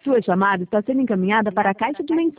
Sua chamada está sendo encaminhada para a caixa de mensagens.